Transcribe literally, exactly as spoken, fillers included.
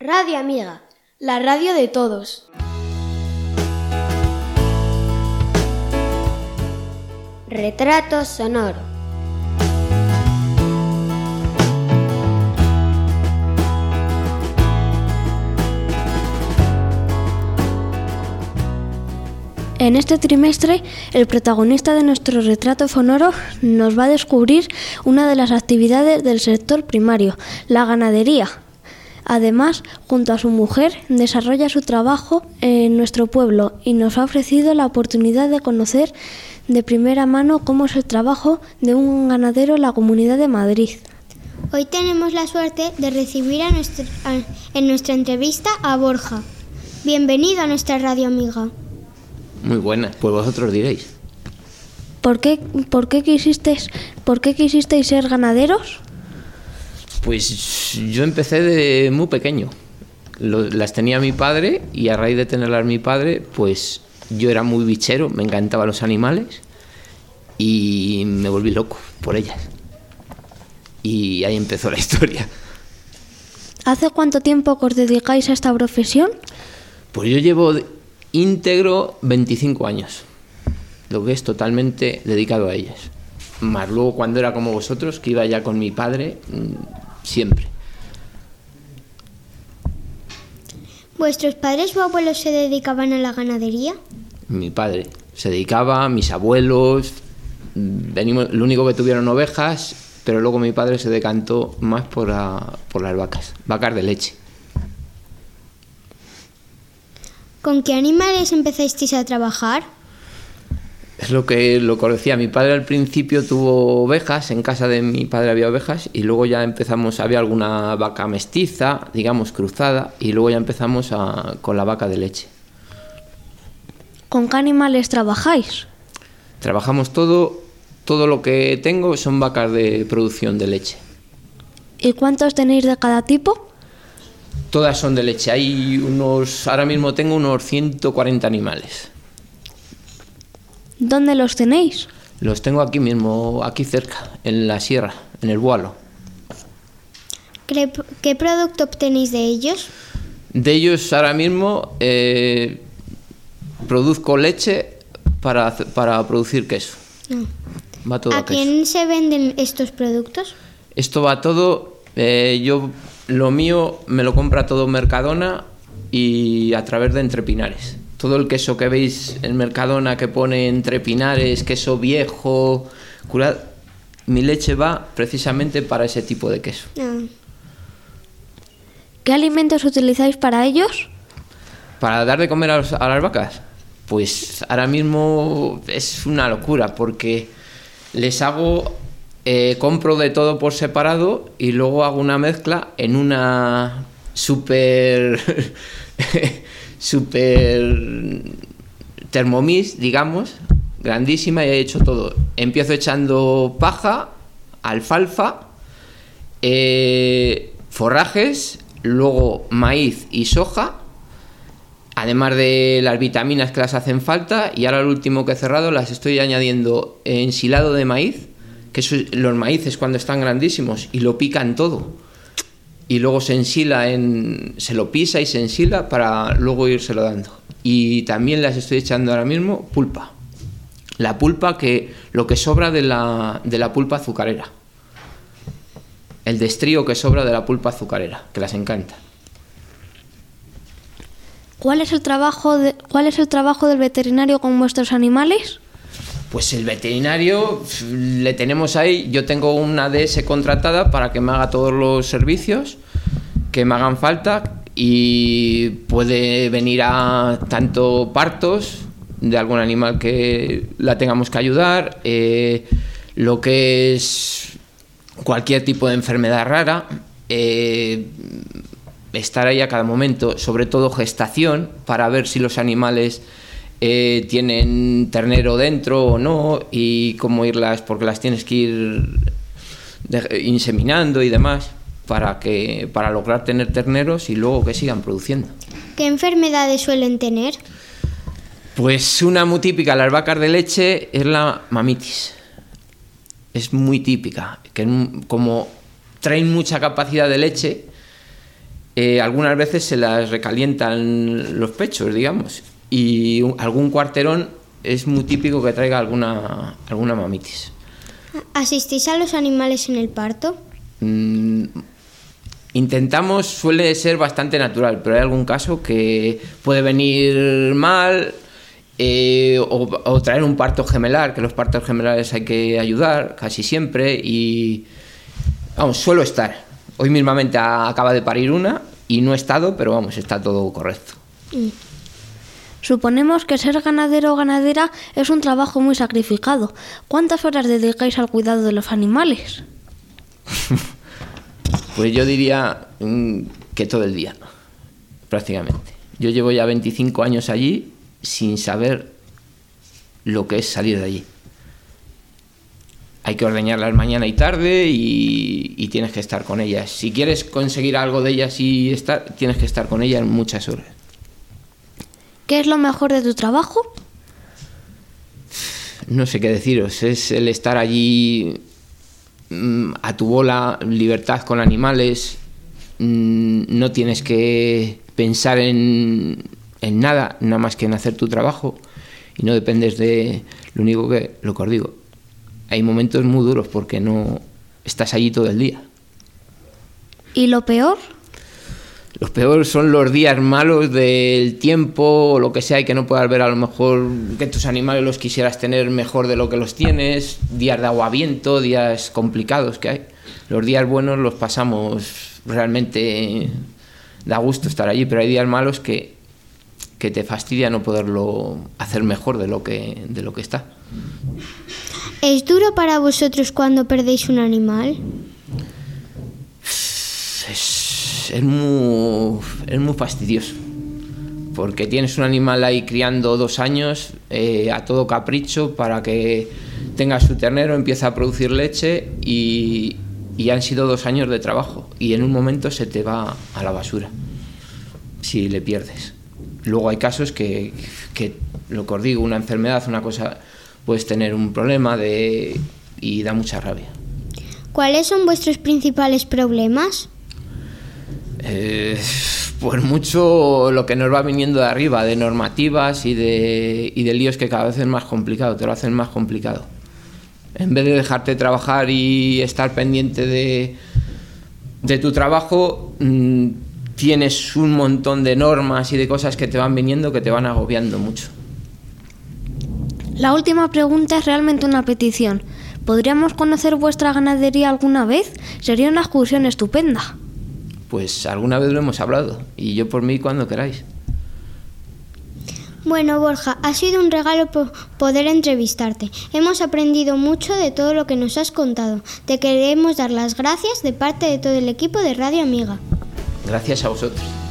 Radio Amiga, la radio de todos. Retrato sonoro. En este trimestre, el protagonista de nuestro retrato sonoro nos va a descubrir una de las actividades del sector primario, la ganadería. Además, junto a su mujer, desarrolla su trabajo en nuestro pueblo y nos ha ofrecido la oportunidad de conocer de primera mano cómo es el trabajo de un ganadero en la Comunidad de Madrid. Hoy tenemos la suerte de recibir a nuestro, a, en nuestra entrevista a Borja. Bienvenido a nuestra Radio Amiga. Muy buenas, pues vosotros diréis. ¿Por qué, por qué quisisteis, por qué quisisteis ser ganaderos? Pues yo empecé de muy pequeño. Lo, las tenía mi padre y a raíz de tenerlas mi padre, pues yo era muy bichero, me encantaban los animales y me volví loco por ellas. Y ahí empezó la historia. ¿Hace cuánto tiempo que os dedicáis a esta profesión? Pues yo llevo íntegro veinticinco años, lo que es totalmente dedicado a ellas. Más luego cuando era como vosotros, que iba ya con mi padre, siempre. ¿Vuestros padres o abuelos se dedicaban a la ganadería? Mi padre se dedicaba, mis abuelos, venimos, lo único que tuvieron ovejas, pero luego mi padre se decantó más por, la, por las vacas, vacas de leche. ¿Con qué animales empezasteis a trabajar? Es lo que lo conocía. Mi padre al principio tuvo ovejas, en casa de mi padre había ovejas y luego ya empezamos, había alguna vaca mestiza, digamos cruzada, y luego ya empezamos a, con la vaca de leche. ¿Con qué animales trabajáis? Trabajamos todo, todo lo que tengo son vacas de producción de leche. ¿Y cuántos tenéis de cada tipo? Todas son de leche. Hay unos, ahora mismo tengo unos ciento cuarenta animales. ¿Dónde los tenéis? Los tengo aquí mismo, aquí cerca, en la sierra, en el Boalo. ¿Qué, qué producto obtenéis de ellos? De ellos ahora mismo eh, produzco leche para, para producir queso. No. Va todo ¿A, a queso. quién se venden estos productos? Esto va todo, eh, yo lo mío me lo compra todo Mercadona y a través de Entrepinares. Todo el queso que veis en Mercadona que pone Entrepinares, queso viejo, curado, mi leche va precisamente para ese tipo de queso. No. ¿Qué alimentos utilizáis para ellos? ¿Para dar de comer a, los, a las vacas? Pues ahora mismo es una locura porque les hago, eh, compro de todo por separado y luego hago una mezcla en una súper... super Thermomix, digamos, grandísima, y he hecho todo. Empiezo echando paja, alfalfa, eh, forrajes, luego maíz y soja, además de las vitaminas que las hacen falta, y ahora lo último que he cerrado las estoy añadiendo ensilado de maíz, que eso, los maíces cuando están grandísimos y lo pican todo. Y luego se ensila, en, se lo pisa y se ensila para luego írselo dando. Y también las estoy echando ahora mismo pulpa. La pulpa, que lo que sobra de la, de la pulpa azucarera. El destrío que sobra de la pulpa azucarera, que las encanta. ¿Cuál es el trabajo de, cuál es el trabajo del veterinario con vuestros animales? Pues el veterinario le tenemos ahí, yo tengo una D S contratada para que me haga todos los servicios que me hagan falta y puede venir a tanto partos de algún animal que la tengamos que ayudar, eh, lo que es cualquier tipo de enfermedad rara, eh, estar ahí a cada momento, sobre todo gestación, para ver si los animales Eh, tienen ternero dentro o no y cómo irlas, porque las tienes que ir de, inseminando y demás para que para lograr tener terneros y luego que sigan produciendo. ¿Qué enfermedades suelen tener? Pues una muy típica, las vacas de leche, es la mamitis. Es muy típica, que como traen mucha capacidad de leche, eh, algunas veces se las recalientan los pechos, digamos, y un, algún cuarterón es muy típico que traiga alguna, alguna mamitis. ¿Asistís a los animales en el parto? Mm, intentamos, suele ser bastante natural, pero hay algún caso que puede venir mal, eh, o, o traer un parto gemelar, que los partos gemelares hay que ayudar casi siempre, y vamos, suelo estar. Hoy mismamente acaba de parir una y no he estado, pero vamos, está todo correcto. Mm. Suponemos que ser ganadero o ganadera es un trabajo muy sacrificado. ¿Cuántas horas dedicáis al cuidado de los animales? Pues yo diría mmm, que todo el día, prácticamente. Yo llevo ya veinticinco años allí sin saber lo que es salir de allí. Hay que ordeñarlas mañana y tarde y, y tienes que estar con ellas. Si quieres conseguir algo de ellas y estar, tienes que estar con ellas muchas horas. ¿Qué es lo mejor de tu trabajo? No sé qué deciros. Es el estar allí mmm, a tu bola, libertad con animales. Mmm, no tienes que pensar en, en nada, nada más que en hacer tu trabajo. Y no dependes de... Lo único que, lo que os digo, hay momentos muy duros porque no estás allí todo el día. ¿Y lo peor? Los peores son los días malos del tiempo o lo que sea, y que no puedas ver a lo mejor que tus animales los quisieras tener mejor de lo que los tienes, días de agua-viento, días complicados que hay. Los días buenos los pasamos realmente, da gusto estar allí, pero hay días malos que, que te fastidia no poderlo hacer mejor de lo que, de lo que está. ¿Es duro para vosotros cuando perdéis un animal? Es, es, muy, es muy fastidioso, porque tienes un animal ahí criando dos años eh, a todo capricho para que tenga su ternero, empieza a producir leche y, y han sido dos años de trabajo y en un momento se te va a la basura si le pierdes. Luego hay casos que, que lo que os digo, una enfermedad, una cosa, puedes tener un problema de, y da mucha rabia. ¿Cuáles son vuestros principales problemas? Eh, pues mucho lo que nos va viniendo de arriba, de normativas y de, y de líos que cada vez es más complicado, te lo hacen más complicado. En vez de dejarte trabajar y estar pendiente de, de tu trabajo, mmm, tienes un montón de normas y de cosas que te van viniendo que te van agobiando mucho. La última pregunta es realmente una petición. ¿Podríamos conocer vuestra ganadería alguna vez? Sería una excursión estupenda. Pues alguna vez lo hemos hablado, y yo por mí cuando queráis. Bueno, Borja, ha sido un regalo po- poder entrevistarte. Hemos aprendido mucho de todo lo que nos has contado. Te queremos dar las gracias de parte de todo el equipo de Radio Amiga. Gracias a vosotros.